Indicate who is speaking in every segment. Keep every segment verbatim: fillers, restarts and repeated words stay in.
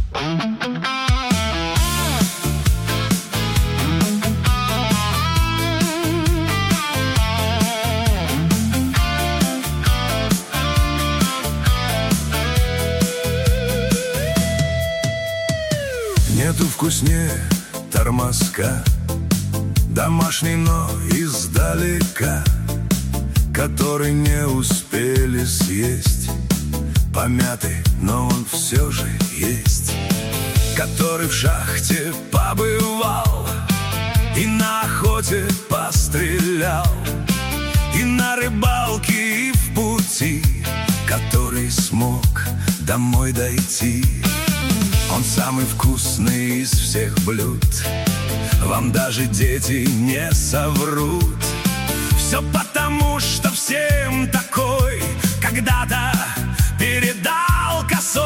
Speaker 1: Нету вкуснее тормозка, домашний, но издалека, который не успели съесть, помятый, но он все же есть. Который в шахте побывал и на охоте пострелял, и на рыбалке, и в пути, который смог домой дойти. Он самый вкусный из всех блюд, вам даже дети не соврут. Все потому, что всем такой когда-то передал косой.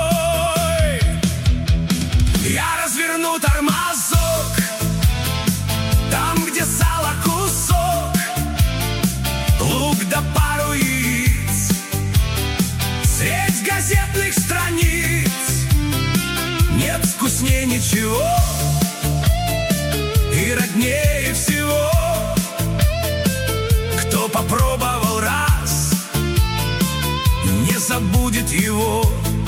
Speaker 1: Я разверну тормозок там, где сало кусок, лук да пару яиц, средь газетных страниц. Нет вкуснее ничего и роднее всего. Кто попробовал раз, не забудет его.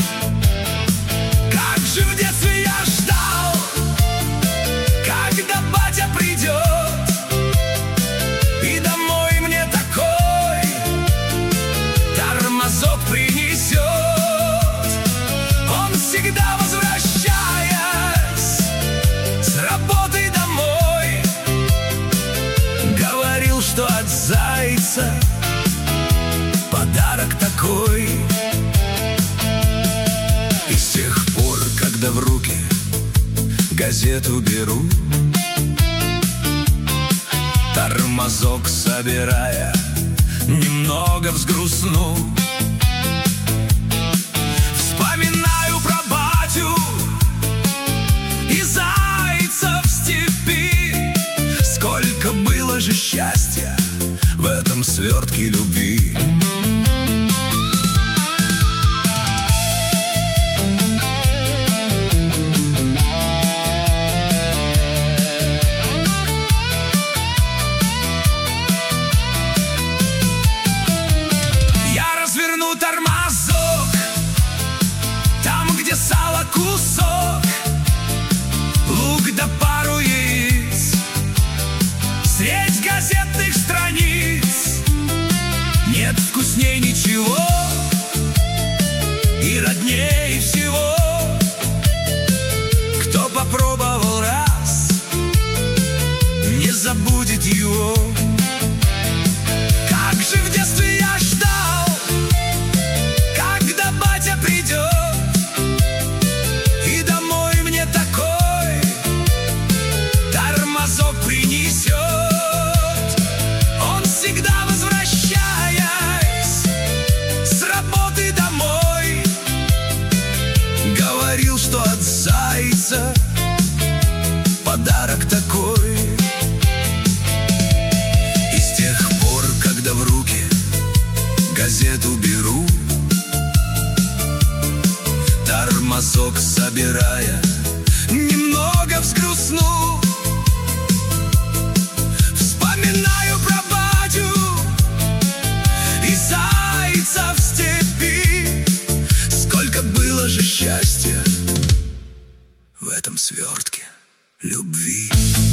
Speaker 1: Как же в детстве я ждал, когда батя придет и домой мне такой тормозок принесет. Он всегда возвращаясь с работы домой говорил, что от зайца подарок такой. И с тех пор, когда в руки газету беру, тормозок собирая, немного взгрустну. Вспоминаю про батю и зайца в степи. Сколько было же счастья в этом свертке любви. Тормозок там, где сало кусок, лук да пару яиц, средь газетных страниц. Нет вкусней ничего и родней всего. Кто попробовал раз, не забудет его. Как же в детстве я ждал, когда батя придет и домой мне такой тормозок принесет. Он всегда возвращаясь с работы домой говорил, что от зайца подарок такой. И с тех пор, когда в руки газету беру, тормозок собирая, немного взгрустну. Вспоминаю про батю и зайца в степи. Сколько было же счастья в этом свертке любви.